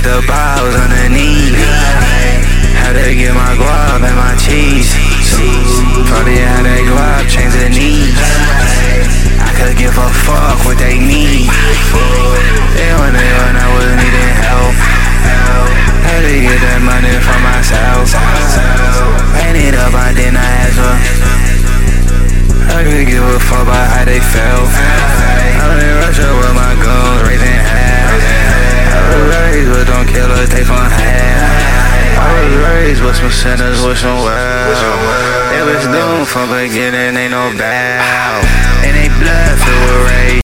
got the balls underneath. Had to get my guap and my cheese. Probably had that guap, change the knees. I could give a fuck what they need. Yeah, when I was needing help. Had to get that money for myself. Ran it up, I did not ask for. I could give a fuck about how they felt. I was in Russia with my guns, raising hell. I was raised with don't kill us, they from hell. I was raised with some sinners, with some wells. It was doomed from beginning, ain't no bow. And they blood filled with rage.